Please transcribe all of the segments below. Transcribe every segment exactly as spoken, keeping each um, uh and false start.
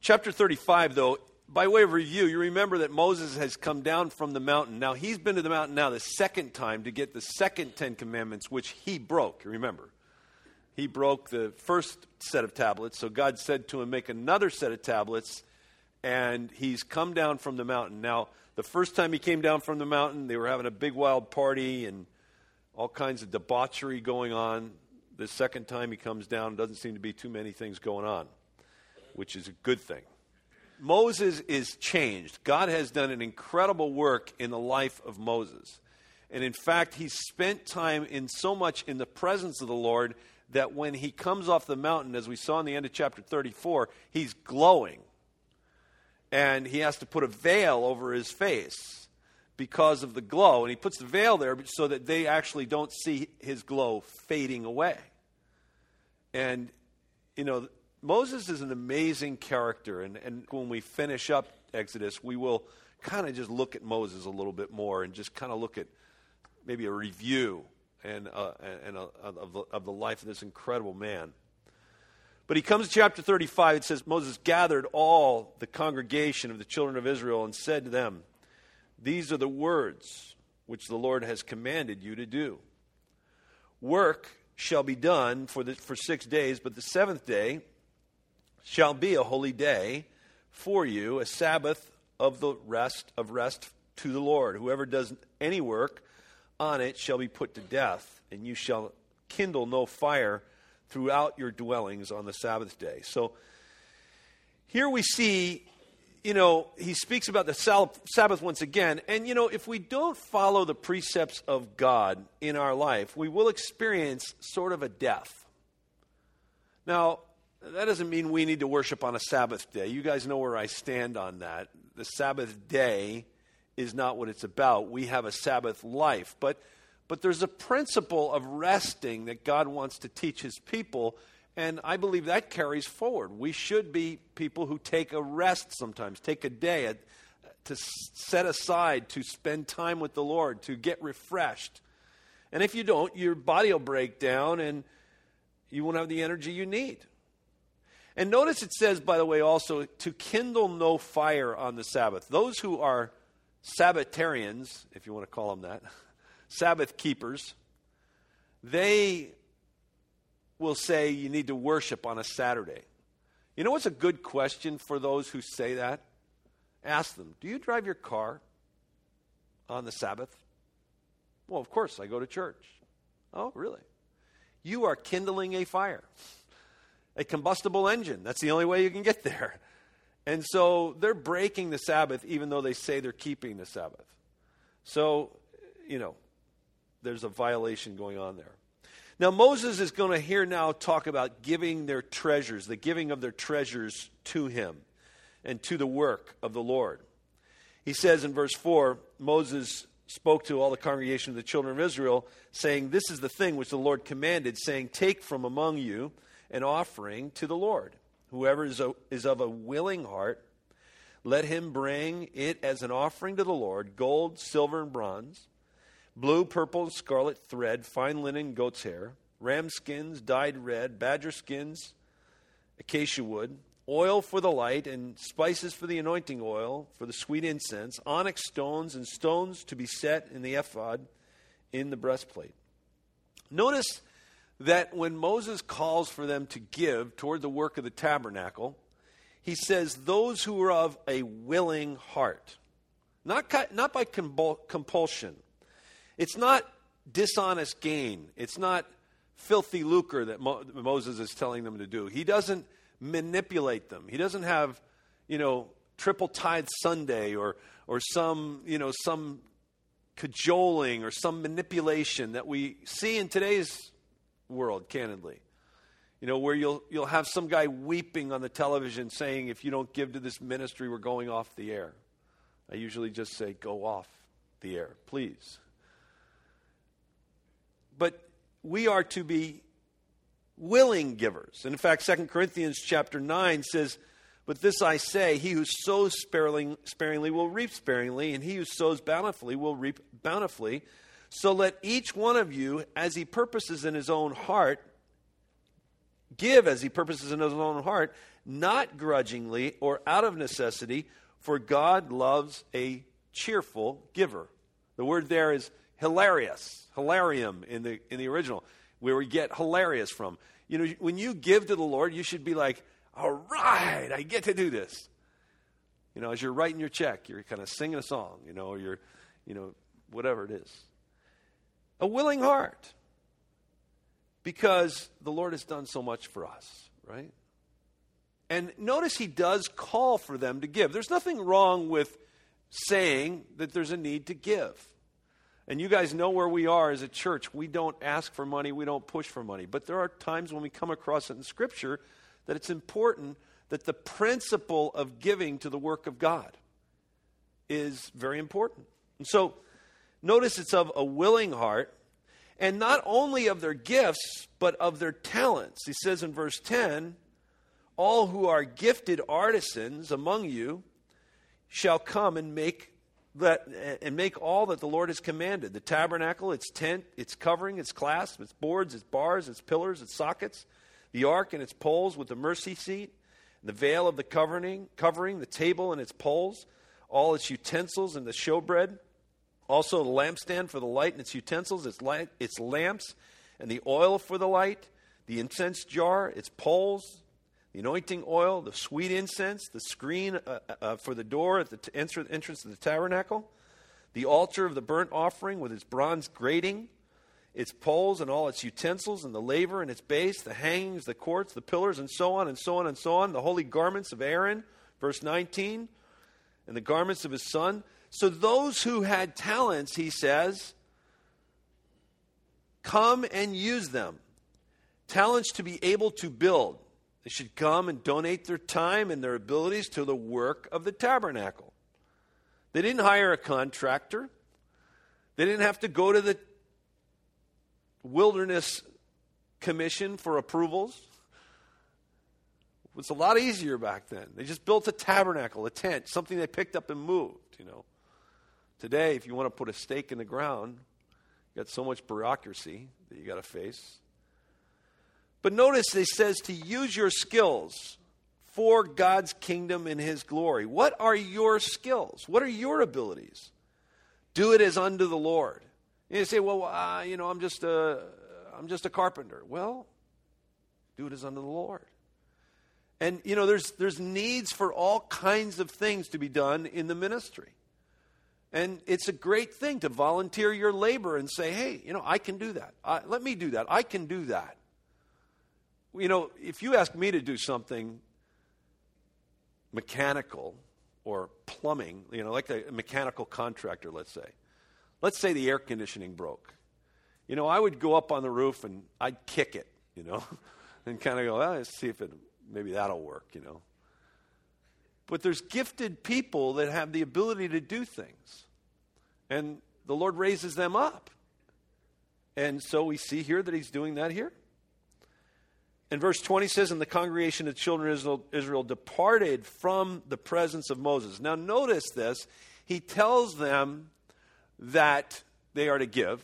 Chapter thirty-five, though, by way of review, you remember that Moses has come down from the mountain. Now, he's been to the mountain now the second time to get the second Ten Commandments, which he broke, remember. He broke the first set of tablets, so God said to him, make another set of tablets, and he's come down from the mountain. Now, the first time he came down from the mountain, they were having a big wild party and all kinds of debauchery going on. The second time he comes down, doesn't seem to be too many things going on, which is a good thing. Moses is changed. God has done an incredible work in the life of Moses. And in fact, he spent time in so much in the presence of the Lord that when he comes off the mountain, as we saw in the end of chapter thirty-four, he's glowing. And he has to put a veil over his face because of the glow. And he puts the veil there so that they actually don't see his glow fading away. And, you know, Moses is an amazing character, and, and when we finish up Exodus, we will kind of just look at Moses a little bit more and just kind of look at maybe a review and, uh, and uh, of, the, of the life of this incredible man. But he comes to chapter thirty-five, it says, Moses gathered all the congregation of the children of Israel and said to them, these are the words which the Lord has commanded you to do. Work shall be done for, the, for six days, but the seventh day shall be a holy day for you, a Sabbath of the rest of rest to the Lord. Whoever does any work on it shall be put to death, and you shall kindle no fire throughout your dwellings on the Sabbath day. So here we see, you know, he speaks about the Sabbath once again. And, you know, if we don't follow the precepts of God in our life, we will experience sort of a death. Now, that doesn't mean we need to worship on a Sabbath day. You guys know where I stand on that. The Sabbath day is not what it's about. We have a Sabbath life. But but there's a principle of resting that God wants to teach his people, and I believe that carries forward. We should be people who take a rest sometimes, take a day to set aside, to spend time with the Lord, to get refreshed. And if you don't, your body will break down and you won't have the energy you need. And notice it says, by the way, also, to kindle no fire on the Sabbath. Those who are Sabbatarians, if you want to call them that, Sabbath keepers, they will say you need to worship on a Saturday. You know what's a good question for those who say that? Ask them, do you drive your car on the Sabbath? Well, of course, I go to church. Oh, really? You are kindling a fire. A combustible engine. That's the only way you can get there. And so they're breaking the Sabbath even though they say they're keeping the Sabbath. So, you know, there's a violation going on there. Now, Moses is going to here now talk about giving their treasures, the giving of their treasures to him and to the work of the Lord. He says in verse four, Moses spoke to all the congregation of the children of Israel, saying, this is the thing which the Lord commanded, saying, take from among you an offering to the Lord. Whoever is, a, is of a willing heart, let him bring it as an offering to the Lord, gold, silver, and bronze, blue, purple, and scarlet thread, fine linen, goat's hair, ram skins dyed red, badger skins, acacia wood, oil for the light, and spices for the anointing oil, for the sweet incense, onyx stones, and stones to be set in the ephod in the breastplate. Notice that when Moses calls for them to give toward the work of the tabernacle, he says, those who are of a willing heart. Not, not by compulsion. It's not dishonest gain. It's not filthy lucre that Mo- Moses is telling them to do. He doesn't manipulate them. He doesn't have, you know, triple tithe Sunday or or some, you know, some cajoling or some manipulation that we see in today's world, candidly. You know, where you'll you'll have some guy weeping on the television saying, if you don't give to this ministry, we're going off the air. I usually just say, go off the air, please. But we are to be willing givers. And in fact, Second Corinthians chapter nine says, but this I say, he who sows sparingly, sparingly will reap sparingly, and he who sows bountifully will reap bountifully. So let each one of you, as he purposes in his own heart, give as he purposes in his own heart, not grudgingly or out of necessity, for God loves a cheerful giver. The word there is hilarious, hilarium in the in the original, where we get hilarious from. You know, when you give to the Lord, you should be like, all right, I get to do this. You know, as you're writing your check, you're kind of singing a song, you know, or you're, you know, whatever it is. A willing heart. Because the Lord has done so much for us, right? And notice he does call for them to give. There's nothing wrong with saying that there's a need to give. And you guys know where we are as a church. We don't ask for money. We don't push for money. But there are times when we come across it in Scripture that it's important that the principle of giving to the work of God is very important. And so notice it's of a willing heart, and not only of their gifts, but of their talents. He says in verse ten, all who are gifted artisans among you shall come and make that and make all that the Lord has commanded. The tabernacle, its tent, its covering, its clasp, its boards, its bars, its pillars, its sockets, the ark and its poles with the mercy seat, the veil of the covering, covering, the table and its poles, all its utensils and the showbread, also the lampstand for the light and its utensils, its light, its lamps, and the oil for the light, the incense jar, its poles, the anointing oil, the sweet incense, the screen uh, uh, for the door at the t- entrance of the tabernacle, the altar of the burnt offering with its bronze grating, its poles and all its utensils, and the laver and its base, the hangings, the courts, the pillars, and so on and so on and so on, the holy garments of Aaron, verse nineteen, and the garments of his son. So those who had talents, he says, come and use them. Talents to be able to build. They should come and donate their time and their abilities to the work of the tabernacle. They didn't hire a contractor. They didn't have to go to the wilderness commission for approvals. It was a lot easier back then. They just built a tabernacle, a tent, something they picked up and moved, you know. Today, if you want to put a stake in the ground, you got so much bureaucracy that you got to face. But notice it says to use your skills for God's kingdom and his glory. What are your skills? What are your abilities? Do it as unto the Lord. And you say, well, uh, you know, I'm just a, I'm just a carpenter. Well, do it as unto the Lord. And, you know, there's there's needs for all kinds of things to be done in the ministry. And it's a great thing to volunteer your labor and say, hey, you know, I can do that. Uh, let me do that. I can do that. You know, if you ask me to do something mechanical or plumbing, you know, like a mechanical contractor, let's say. Let's say the air conditioning broke. You know, I would go up on the roof and I'd kick it, you know, and kind of go, well, let's see if it, maybe that'll work, you know. But there's gifted people that have the ability to do things. And the Lord raises them up. And so we see here that he's doing that here. And verse twenty says, and the congregation of children of Israel, Israel departed from the presence of Moses. Now notice this. He tells them that they are to give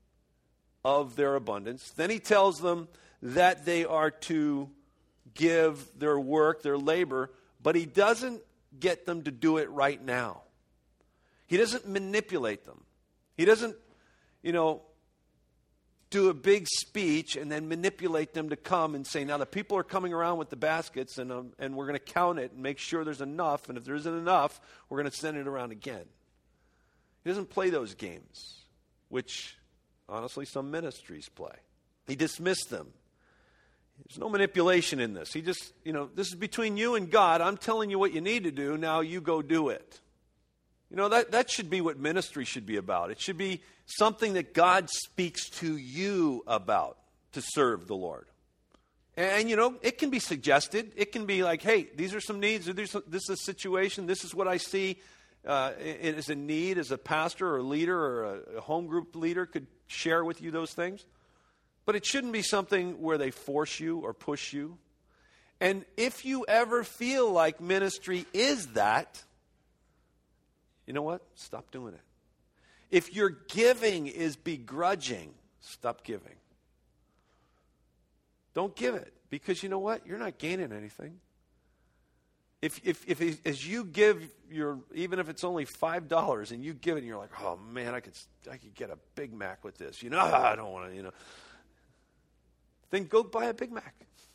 of their abundance. Then he tells them that they are to give their work, their labor, but he doesn't get them to do it right now. He doesn't manipulate them. He doesn't, you know, do a big speech and then manipulate them to come and say, now the people are coming around with the baskets and um, and we're going to count it and make sure there's enough. And if there isn't enough, we're going to send it around again. He doesn't play those games, which honestly some ministries play. He dismissed them. There's no manipulation in this. He just, you know, this is between you and God. I'm telling you what you need to do. Now you go do it. You know, that, that should be what ministry should be about. It should be something that God speaks to you about to serve the Lord. And, and you know, it can be suggested. It can be like, hey, these are some needs. This is a situation. This is what I see uh, as a need as a pastor or a leader or a, a home group leader could share with you those things. But it shouldn't be something where they force you or push you. And if you ever feel like ministry is that, you know what? Stop doing it. If your giving is begrudging, stop giving. Don't give it. Because you know what? You're not gaining anything. If, if, if as you give your, even if it's only five dollars and you give it and you're like, oh man, I could, I could get a Big Mac with this. You know, I don't want to, you know. Then go buy a Big Mac.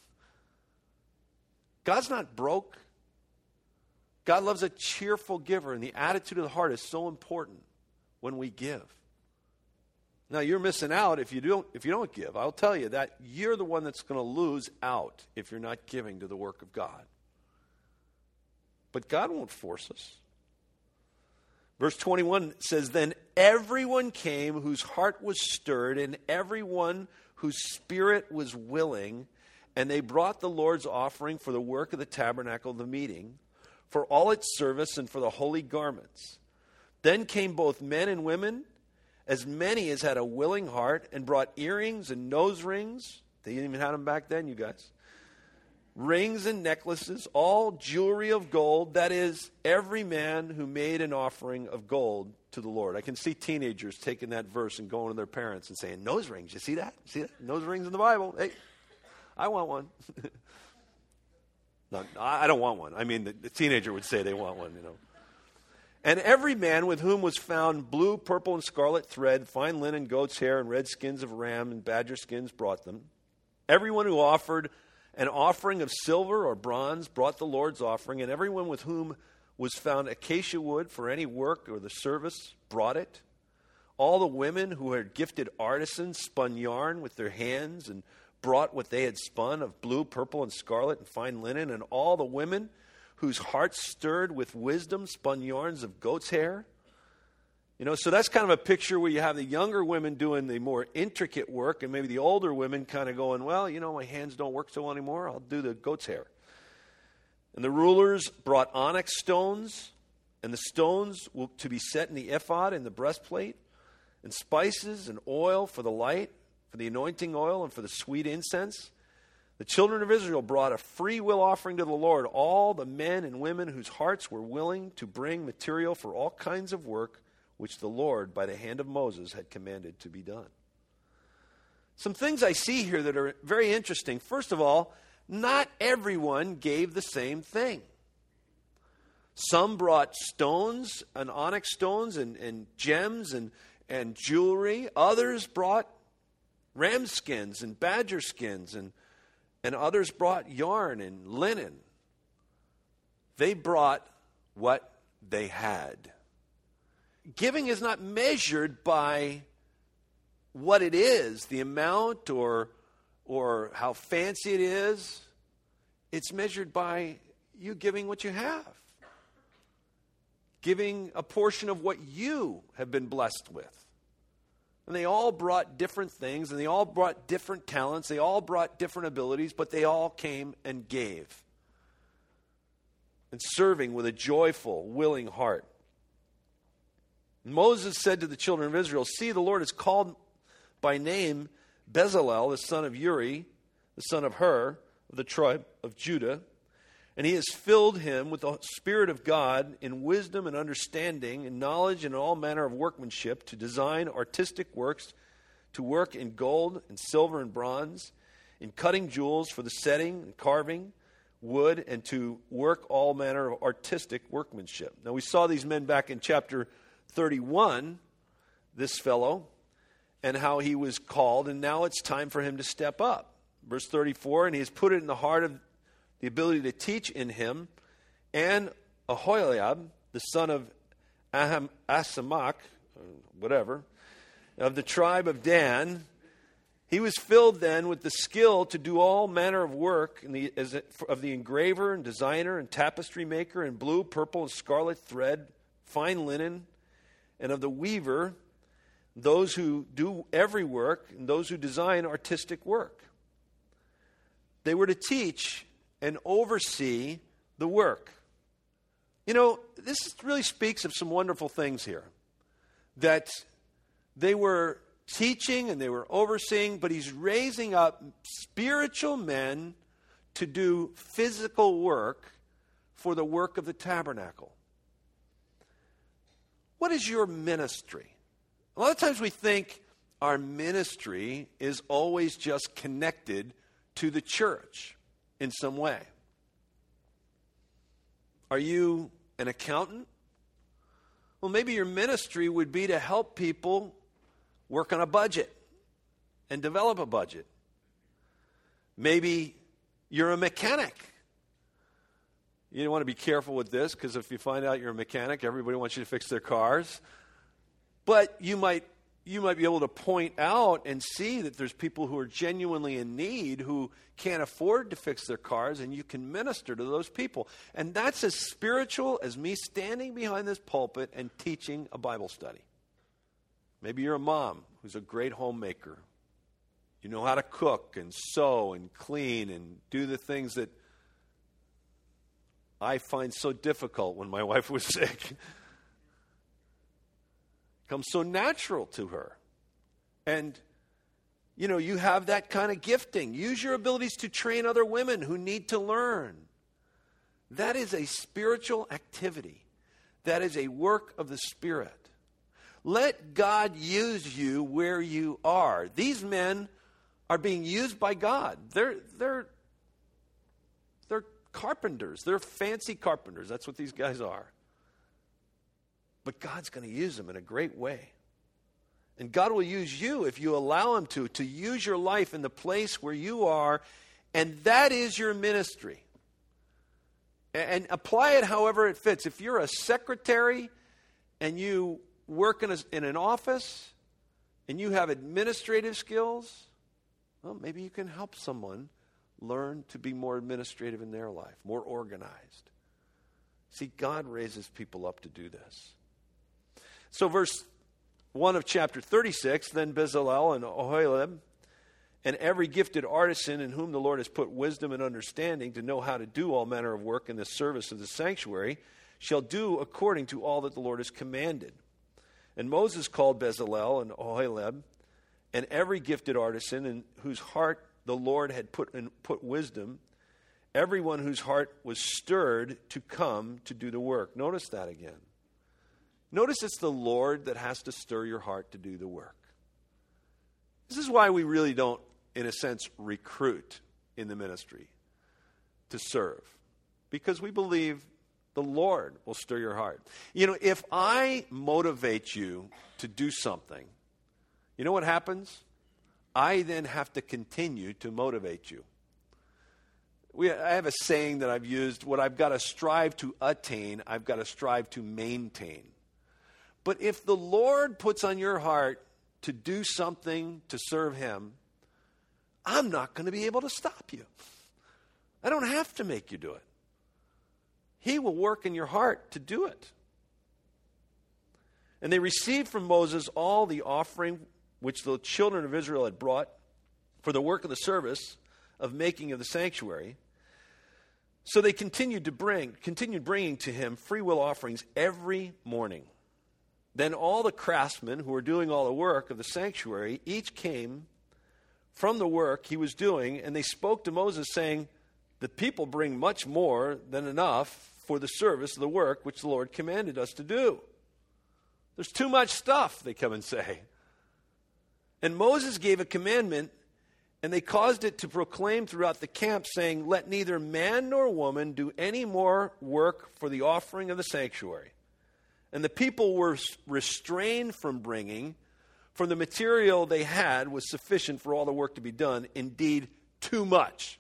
God's not broke. God loves a cheerful giver, and the attitude of the heart is so important when we give. Now, you're missing out if you don't if you don't give. I'll tell you that you're the one that's going to lose out if you're not giving to the work of God. But God won't force us. Verse twenty-one says, then everyone came whose heart was stirred, and everyone whose spirit was willing, and they brought the Lord's offering for the work of the tabernacle of the meeting, for all its service and for the holy garments. Then came both men and women, as many as had a willing heart, and brought earrings and nose rings. They didn't even have them back then, you guys. Rings and necklaces, all jewelry of gold. That is, every man who made an offering of gold to the Lord. I can see teenagers taking that verse and going to their parents and saying, nose rings, you see that? See that? Nose rings in the Bible. Hey, I want one. No, I don't want one. I mean, the, the teenager would say they want one, you know. And every man with whom was found blue, purple, and scarlet thread, fine linen, goat's hair, and red skins of ram and badger skins brought them. Everyone who offered an offering of silver or bronze brought the Lord's offering, and everyone with whom was found acacia wood for any work or the service brought it. All the women who had gifted artisans spun yarn with their hands and brought what they had spun of blue, purple, and scarlet and fine linen, and all the women whose hearts stirred with wisdom spun yarns of goat's hair. You know, so that's kind of a picture where you have the younger women doing the more intricate work, and maybe the older women kind of going, well, you know, my hands don't work so well anymore, I'll do the goat's hair. And the rulers brought onyx stones, and the stones will, to be set in the ephod and the breastplate, and spices and oil for the light, for the anointing oil, and for the sweet incense. The children of Israel brought a free will offering to the Lord, all the men and women whose hearts were willing to bring material for all kinds of work, which the Lord, by the hand of Moses, had commanded to be done. Some things I see here that are very interesting. First of all, not everyone gave the same thing. Some brought stones and onyx stones and, and gems and, and jewelry. Others brought ram skins and badger skins, and, and others brought yarn and linen. They brought what they had. Giving is not measured by what it is, the amount or, or how fancy it is. It's measured by you giving what you have. Giving a portion of what you have been blessed with. And they all brought different things, and they all brought different talents, they all brought different abilities, but they all came and gave. And serving with a joyful, willing heart. Moses said to the children of Israel, see, the Lord has called by name Bezalel, the son of Uri, the son of Hur, of the tribe of Judah, and he has filled him with the Spirit of God in wisdom and understanding, in knowledge and all manner of workmanship, to design artistic works, to work in gold and silver and bronze, in cutting jewels for the setting and carving wood, and to work all manner of artistic workmanship. Now we saw these men back in chapter thirty-one, this fellow, and how he was called, and now it's time for him to step up. Verse thirty-four, and he has put it in the heart of the ability to teach in him, and Aholiab, the son of Aham, Asamach, whatever, of the tribe of Dan. He was filled then with the skill to do all manner of work in the, as a, of the engraver and designer and tapestry maker in blue, purple, and scarlet thread, fine linen, and of the weaver, those who do every work, and those who design artistic work. They were to teach and oversee the work. You know, this really speaks of some wonderful things here. That they were teaching and they were overseeing, but he's raising up spiritual men to do physical work for the work of the tabernacle. What is your ministry? A lot of times we think our ministry is always just connected to the church in some way. Are you an accountant? Well, maybe your ministry would be to help people work on a budget and develop a budget. Maybe you're a mechanic. You want to be careful with this, because if you find out you're a mechanic, everybody wants you to fix their cars. But you might you might be able to point out and see that there's people who are genuinely in need who can't afford to fix their cars, and you can minister to those people. And that's as spiritual as me standing behind this pulpit and teaching a Bible study. Maybe you're a mom who's a great homemaker. You know how to cook and sew and clean and do the things that I find so difficult when my wife was sick. Comes so natural to her. And, you know, you have that kind of gifting. Use your abilities to train other women who need to learn. That is a spiritual activity. That is a work of the Spirit. Let God use you where you are. These men are being used by God. They're, they're, they're carpenters. They're fancy carpenters. That's what these guys are. But God's going to use them in a great way. And God will use you if you allow Him to, to use your life in the place where you are, and that is your ministry. And apply it however it fits. If you're a secretary and you work in, a, in an office and you have administrative skills, well, maybe you can help someone learn to be more administrative in their life, more organized. See, God raises people up to do this. So verse one of chapter thirty-six, then Bezalel and Oholiab and every gifted artisan in whom the Lord has put wisdom and understanding to know how to do all manner of work in the service of the sanctuary shall do according to all that the Lord has commanded. And Moses called Bezalel and Oholiab and every gifted artisan in whose heart the Lord had put in, put wisdom, everyone whose heart was stirred to come to do the work. Notice that again. Notice it's the Lord that has to stir your heart to do the work. This is why we really don't, in a sense, recruit in the ministry to serve. Because we believe the Lord will stir your heart. You know, if I motivate you to do something, you know what happens? I then have to continue to motivate you. We, I have a saying that I've used, what I've got to strive to attain, I've got to strive to maintain. But if the Lord puts on your heart to do something to serve Him, I'm not going to be able to stop you. I don't have to make you do it. He will work in your heart to do it. And they received from Moses all the offering which the children of Israel had brought for the work of the service of making of the sanctuary. So they continued to bring, continued bringing to him free will offerings every morning. Then all the craftsmen who were doing all the work of the sanctuary, each came from the work he was doing, and they spoke to Moses, saying, the people bring much more than enough for the service of the work which the Lord commanded us to do. There's too much stuff, they come and say. And Moses gave a commandment, and they caused it to proclaim throughout the camp, saying, let neither man nor woman do any more work for the offering of the sanctuary. And the people were restrained from bringing, for the material they had was sufficient for all the work to be done, indeed too much.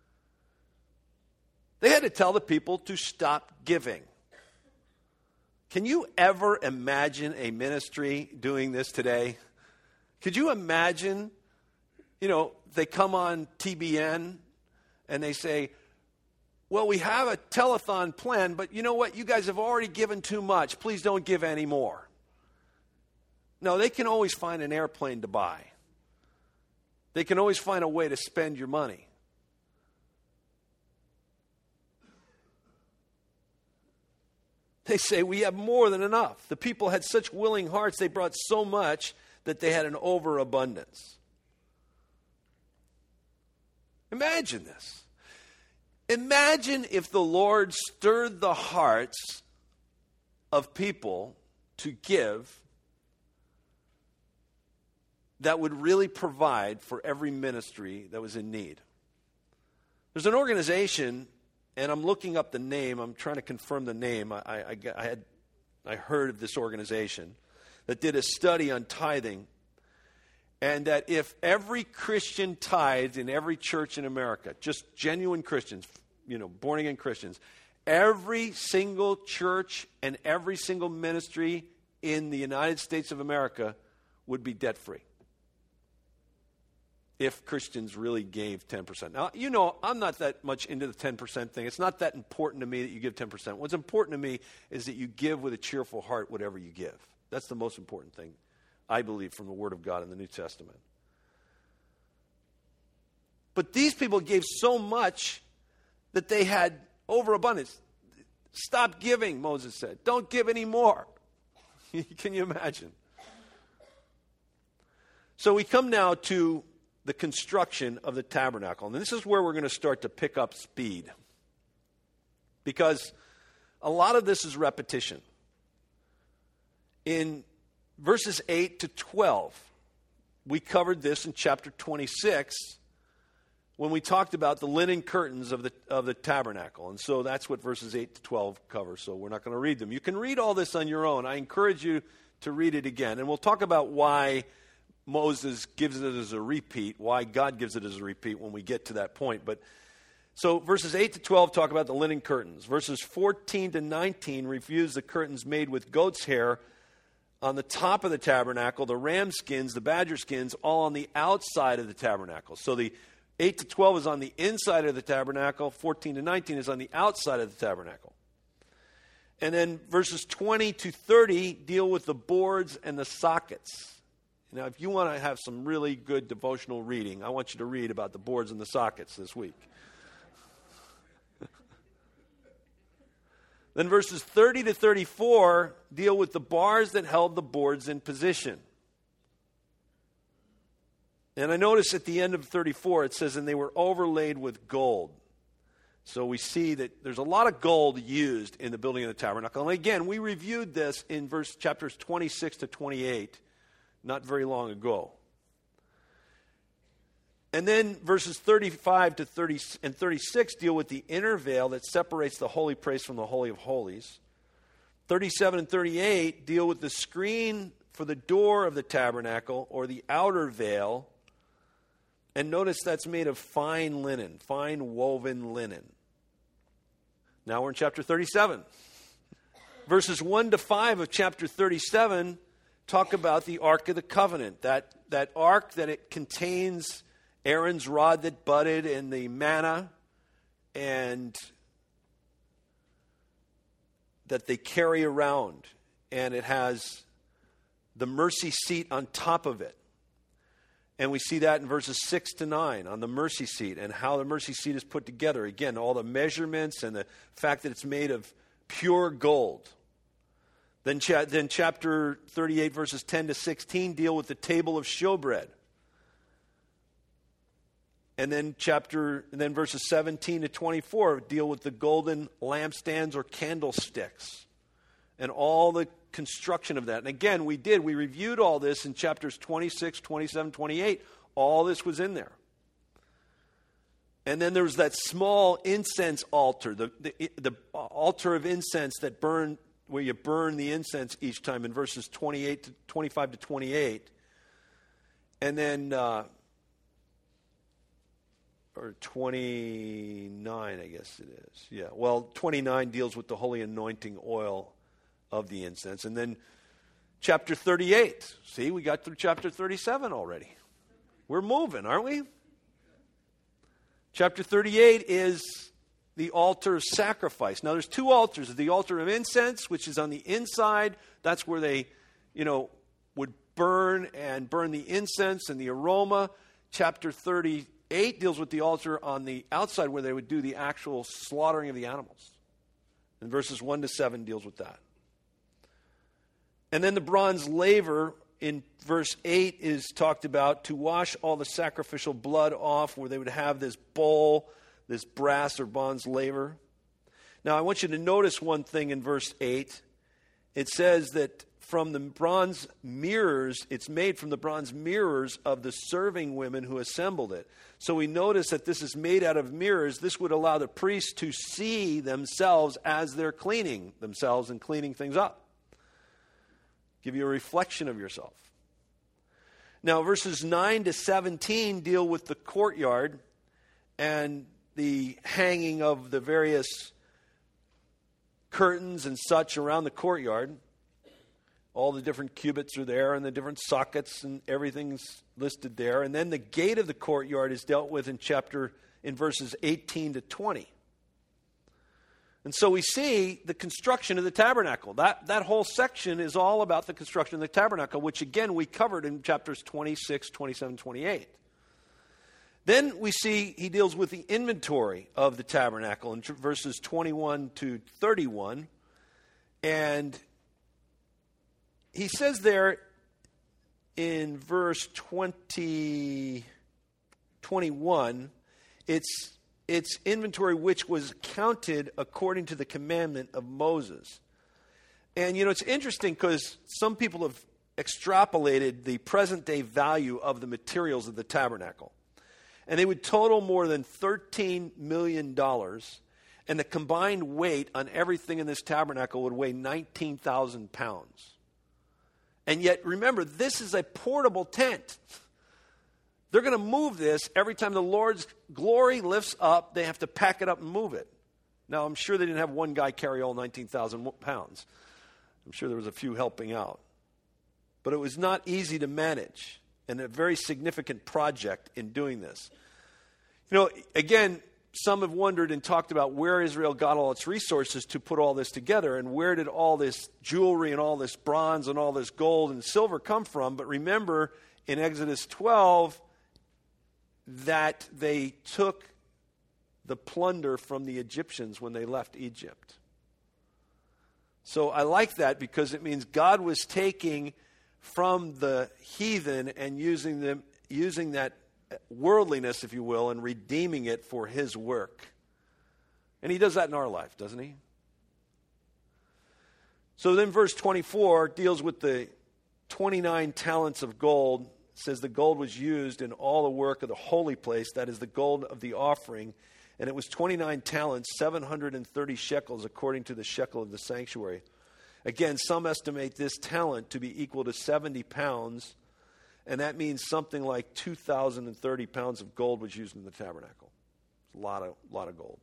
They had to tell the people to stop giving. Can you ever imagine a ministry doing this today? Could you imagine, you know, they come on T B N and they say, well, we have a telethon plan, but you know what? You guys have already given too much. Please don't give any more. No, they can always find an airplane to buy. They can always find a way to spend your money. They say, we have more than enough. The people had such willing hearts, they brought so much that they had an overabundance. Imagine this. Imagine if the Lord stirred the hearts of people to give that would really provide for every ministry that was in need. There's an organization and I'm looking up the name. I'm trying to confirm the name. I, I, I had I heard of this organization that did a study on tithing, and that if every Christian tithed in every church in America, just genuine Christians, you know, born-again Christians, every single church and every single ministry in the United States of America would be debt-free. If Christians really gave ten percent. Now, you know, I'm not that much into the ten percent thing. It's not that important to me that you give ten percent. What's important to me is that you give with a cheerful heart whatever you give. That's the most important thing, I believe, from the Word of God in the New Testament. But these people gave so much that they had overabundance. Stop giving, Moses said. Don't give any more. Can you imagine? So we come now to the construction of the tabernacle. And this is where we're going to start to pick up speed. Because a lot of this is repetition. In verses eight to twelve, we covered this in chapter twenty-six when we talked about the linen curtains of the of the tabernacle. And so that's what verses eight to twelve cover. So we're not going to read them. You can read all this on your own. I encourage you to read it again. And we'll talk about why Moses gives it as a repeat, why God gives it as a repeat when we get to that point. But so verses eight to twelve talk about the linen curtains. Verses fourteen to nineteen reviews the curtains made with goat's hair on the top of the tabernacle, the ram skins, the badger skins, all on the outside of the tabernacle. So the eight to twelve is on the inside of the tabernacle, fourteen to nineteen is on the outside of the tabernacle. And then verses twenty to thirty deal with the boards and the sockets. Now, if you want to have some really good devotional reading, I want you to read about the boards and the sockets this week. Then verses thirty to thirty-four deal with the bars that held the boards in position. And I notice at the end of thirty-four it says, and they were overlaid with gold. So we see that there's a lot of gold used in the building of the tabernacle. And again, we reviewed this in verse chapters twenty-six to twenty-eight. Not very long ago. And then verses thirty-five to thirty and thirty-six deal with the inner veil that separates the holy place from the Holy of Holies. thirty-seven and thirty-eight deal with the screen for the door of the tabernacle, or the outer veil. And notice that's made of fine linen, fine woven linen. Now we're in chapter thirty-seven. Verses one to five of chapter thirty-seven talk about the Ark of the Covenant, that, that ark that it contains Aaron's rod that budded and the manna, and that they carry around. And it has the mercy seat on top of it. And we see that in verses six to nine on the mercy seat and how the mercy seat is put together. Again, all the measurements and the fact that it's made of pure gold. Then, cha- then chapter thirty-eight, verses ten to sixteen deal with the table of showbread. And then chapter, and then verses seventeen to twenty-four deal with the golden lampstands or candlesticks and all the construction of that. And again, we did, we reviewed all this in chapters twenty-six, twenty-seven, twenty-eight. All this was in there. And then there was that small incense altar, the, the, the altar of incense that burned, where you burn the incense each time in verses twenty-eight to twenty-five to twenty-eight. And then, uh, or twenty-nine, I guess it is. Yeah, well, twenty-nine deals with the holy anointing oil of the incense. And then chapter thirty-eight. See, we got through chapter thirty-seven already. We're moving, aren't we? Chapter thirty-eight is the altar of sacrifice. Now, there's two altars. There's the altar of incense, which is on the inside. That's where they, you know, would burn and burn the incense and the aroma. Chapter thirty-eight deals with the altar on the outside, where they would do the actual slaughtering of the animals. And verses one to seven deals with that. And then the bronze laver in verse eight is talked about to wash all the sacrificial blood off, where they would have this bowl, this brass or bronze laver. Now, I want you to notice one thing in verse eight. it says that from the bronze mirrors, it's made from the bronze mirrors of the serving women who assembled it. So we notice that this is made out of mirrors. This would allow the priests to see themselves as they're cleaning themselves and cleaning things up. Give you a reflection of yourself. Now, verses nine to seventeen deal with the courtyard and the hanging of the various curtains and such around the courtyard. All the different cubits are there and the different sockets and everything's listed there. And then the gate of the courtyard is dealt with in chapter, in verses eighteen to twenty. And so we see the construction of the tabernacle. That, that whole section is all about the construction of the tabernacle, which again we covered in chapters twenty-six, twenty-seven, twenty-eight. Then we see he deals with the inventory of the tabernacle in verses twenty-one to thirty-one. And he says there in verse twenty, twenty-one, it's, it's inventory which was counted according to the commandment of Moses. And, you know, it's interesting because some people have extrapolated the present-day value of the materials of the tabernacle. And they would total more than thirteen million dollars, and the combined weight on everything in this tabernacle would weigh nineteen thousand pounds. And yet, remember, this is a portable tent. They're going to move this every time the Lord's glory lifts up. They have to pack it up and move it. Now, I'm sure they didn't have one guy carry all nineteen thousand pounds. I'm sure there was a few helping out. But it was not easy to manage, and a very significant project in doing this. You know, again, some have wondered and talked about where Israel got all its resources to put all this together, and where did all this jewelry and all this bronze and all this gold and silver come from. But remember, in Exodus twelve, that they took the plunder from the Egyptians when they left Egypt. So I like that because it means God was taking from the heathen and using them, using that worldliness, if you will, and redeeming it for his work. And he does that in our life, doesn't he? So then verse twenty-four deals with the twenty-nine talents of gold. It says the gold was used in all the work of the holy place, that is the gold of the offering. And it was twenty-nine talents, seven hundred thirty shekels, according to the shekel of the sanctuary. Again, some estimate this talent to be equal to seventy pounds, and that means something like two thousand thirty pounds of gold was used in the tabernacle. A lot of, lot of gold.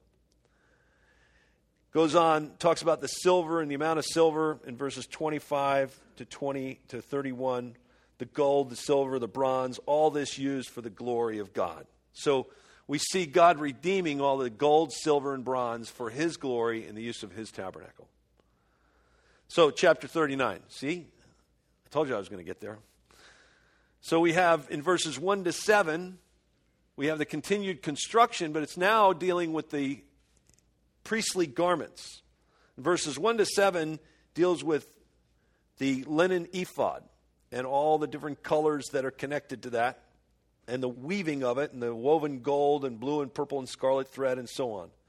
Goes on, talks about the silver and the amount of silver in verses twenty-five to twenty to thirty-one. The gold, the silver, the bronze, all this used for the glory of God. So we see God redeeming all the gold, silver, and bronze for his glory in the use of his tabernacle. So chapter thirty-nine. See? I told you I was going to get there. So we have in verses one to seven, we have the continued construction, but it's now dealing with the priestly garments. Verses one to seven deals with the linen ephod and all the different colors that are connected to that, and the weaving of it, and the woven gold and blue and purple and scarlet thread and so on.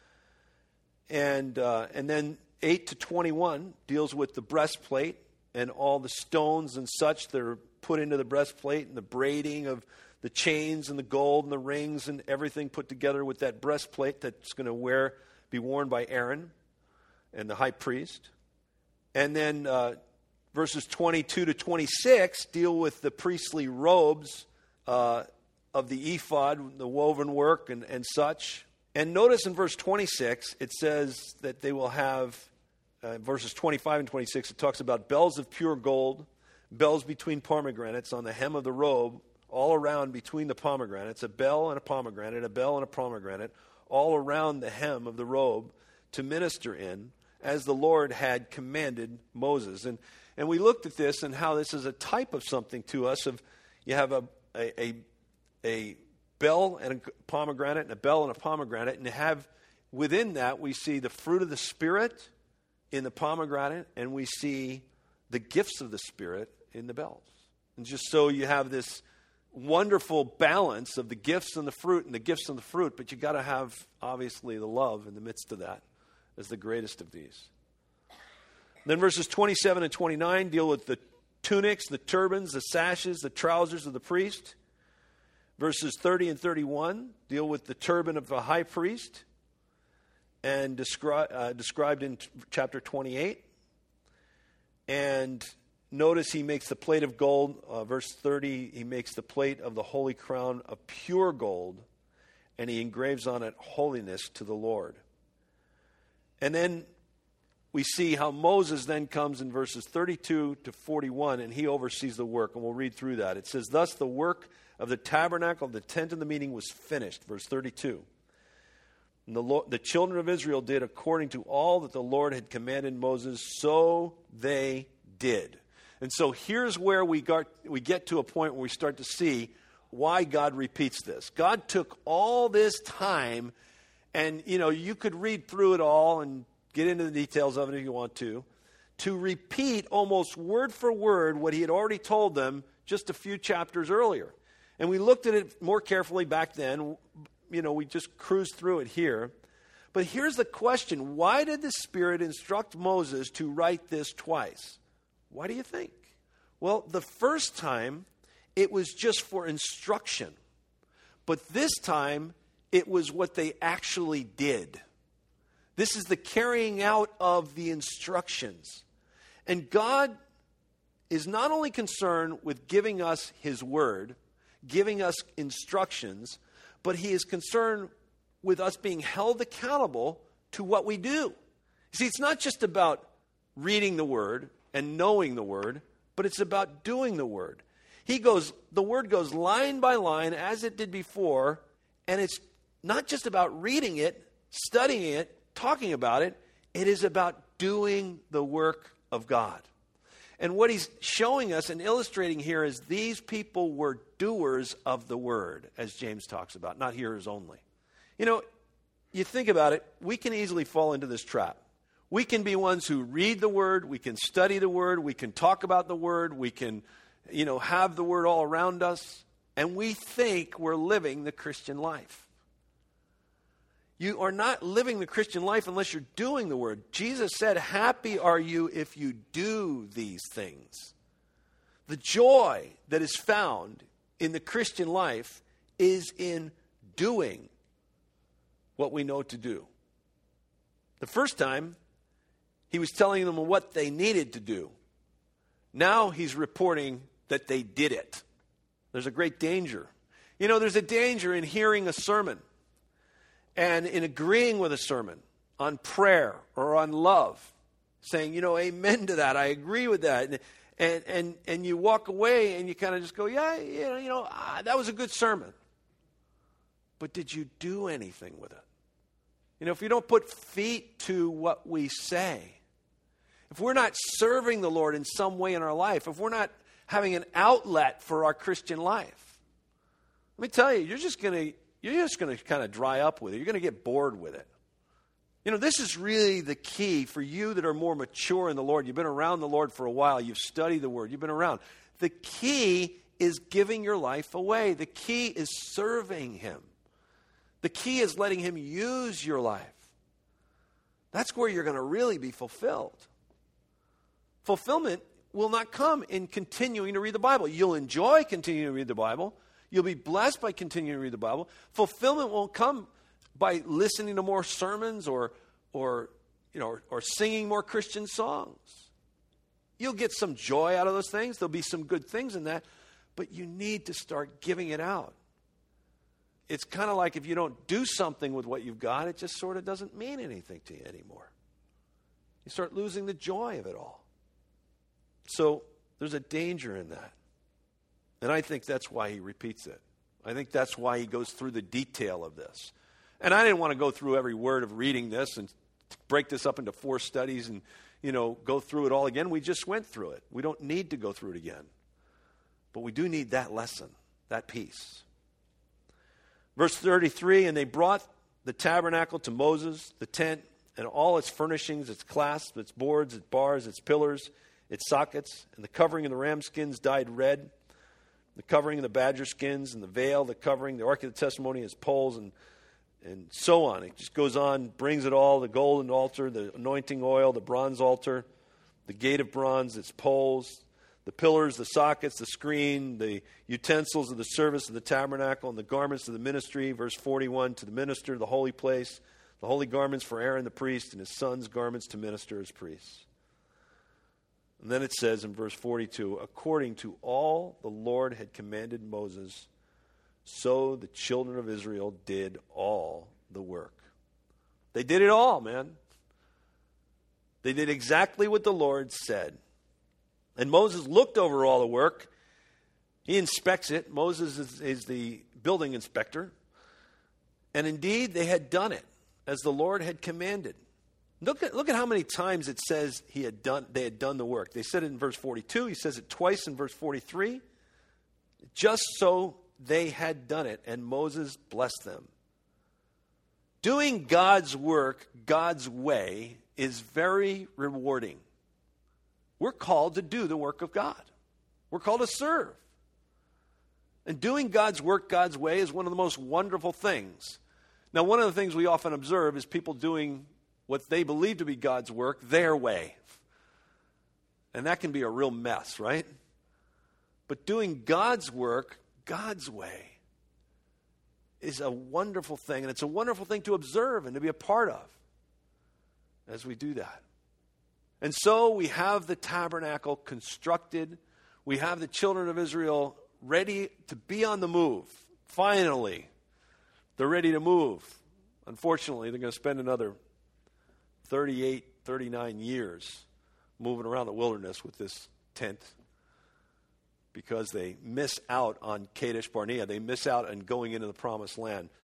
And uh, and then eight to twenty-one deals with the breastplate and all the stones and such that are put into the breastplate, and the braiding of the chains and the gold and the rings and everything put together with that breastplate that's going to wear be worn by Aaron and the high priest. And then uh, verses twenty-two to twenty-six deal with the priestly robes uh, of the ephod, the woven work and, and such. And notice in verse twenty-six, it says that they will have, uh, verses twenty-five and twenty-six, it talks about bells of pure gold, bells between pomegranates on the hem of the robe, all around between the pomegranates, a bell and a pomegranate, a bell and a pomegranate, all around the hem of the robe to minister in, as the Lord had commanded Moses. And and we looked at this and how this is a type of something to us. Of you have a a a, a bell and a pomegranate, and a bell and a pomegranate, and have within that we see the fruit of the Spirit in the pomegranate, and we see the gifts of the Spirit in the bells. And just so you have this wonderful balance of the gifts and the fruit and the gifts and the fruit, but you got to have obviously the love in the midst of that as the greatest of these. Then verses twenty-seven and twenty-nine deal with the tunics, the turbans, the sashes, the trousers of the priest. Verses thirty and thirty-one deal with the turban of the high priest, and descri- uh, described in t- chapter twenty-eight. And notice he makes the plate of gold. Uh, verse thirty, he makes the plate of the holy crown of pure gold, and he engraves on it holiness to the Lord. And then we see how Moses then comes in verses thirty-two to forty-one, and he oversees the work, and we'll read through that. It says, "Thus the work of the tabernacle, of the tent of the meeting was finished." Verse thirty-two. And the, Lord, the children of Israel did according to all that the Lord had commanded Moses, so they did. And so here's where we got, we get to a point where we start to see why God repeats this. God took all this time, and you know, you could read through it all and get into the details of it if you want to, to repeat almost word for word what he had already told them just a few chapters earlier. And we looked at it more carefully back then. You know, we just cruised through it here. But here's the question. Why did the Spirit instruct Moses to write this twice? Why do you think? Well, the first time, it was just for instruction. But this time, it was what they actually did. This is the carrying out of the instructions. And God is not only concerned with giving us His Word, giving us instructions, but He is concerned with us being held accountable to what we do. See, it's not just about reading the Word and knowing the Word, but it's about doing the Word. He goes, the Word goes line by line as it did before, and it's not just about reading it, studying it, talking about it. It is about doing the work of God. And what he's showing us and illustrating here is these people were doers of the word, as James talks about, not hearers only. You know, you think about it, we can easily fall into this trap. We can be ones who read the word, we can study the word, we can talk about the word, we can, you know, have the word all around us, and we think we're living the Christian life. You are not living the Christian life unless you're doing the word. Jesus said, "Happy are you if you do these things." The joy that is found in the Christian life is in doing what we know to do. The first time, he was telling them what they needed to do. Now he's reporting that they did it. There's a great danger. You know, there's a danger in hearing a sermon and in agreeing with a sermon on prayer or on love, saying, you know, amen to that, I agree with that. And and and, and you walk away and you kind of just go, yeah, you know, you know ah, that was a good sermon. But did you do anything with it? You know, if you don't put feet to what we say, if we're not serving the Lord in some way in our life, if we're not having an outlet for our Christian life, let me tell you, you're just going to You're just going to kind of dry up with it. You're going to get bored with it. You know, this is really the key for you that are more mature in the Lord. You've been around the Lord for a while. You've studied the Word. You've been around. The key is giving your life away. The key is serving Him. The key is letting Him use your life. That's where you're going to really be fulfilled. Fulfillment will not come in continuing to read the Bible. You'll enjoy continuing to read the Bible. You'll be blessed by continuing to read the Bible. Fulfillment won't come by listening to more sermons or, or you know, or, or singing more Christian songs. You'll get some joy out of those things. There'll be some good things in that. But you need to start giving it out. It's kind of like if you don't do something with what you've got, it just sort of doesn't mean anything to you anymore. You start losing the joy of it all. So there's a danger in that. And I think that's why he repeats it. I think that's why he goes through the detail of this. And I didn't want to go through every word of reading this and break this up into four studies and, you know, go through it all again. We just went through it. We don't need to go through it again. But we do need that lesson, that piece. Verse thirty-three, and they brought the tabernacle to Moses, the tent, and all its furnishings, its clasps, its boards, its bars, its pillars, its sockets, and the covering of the ram skins dyed red, the covering of the badger skins, and the veil, the covering, the ark of the testimony, its poles, and and so on. It just goes on, brings it all, the golden altar, the anointing oil, the bronze altar, the gate of bronze, its poles, the pillars, the sockets, the screen, the utensils of the service of the tabernacle, and the garments of the ministry. Verse forty-one, to the minister, the holy place, the holy garments for Aaron the priest, and his sons' garments to minister as priests. And then it says in verse forty-two, according to all the Lord had commanded Moses, so the children of Israel did all the work. They did it all, man. They did exactly what the Lord said. And Moses looked over all the work. He inspects it. Moses is, is the building inspector. And indeed, they had done it as the Lord had commanded. Look at, look at how many times it says he had done, they had done the work. They said it in verse forty-two. He says it twice in verse forty-three. Just so they had done it, and Moses blessed them. Doing God's work God's way is very rewarding. We're called to do the work of God. We're called to serve. And doing God's work God's way is one of the most wonderful things. Now, one of the things we often observe is people doing what they believe to be God's work their way. And that can be a real mess, right? But doing God's work God's way is a wonderful thing, and it's a wonderful thing to observe and to be a part of as we do that. And so we have the tabernacle constructed. We have the children of Israel ready to be on the move. Finally, they're ready to move. Unfortunately, they're going to spend another thirty-eight, thirty-nine years moving around the wilderness with this tent because they miss out on Kadesh Barnea. They miss out on going into the promised land.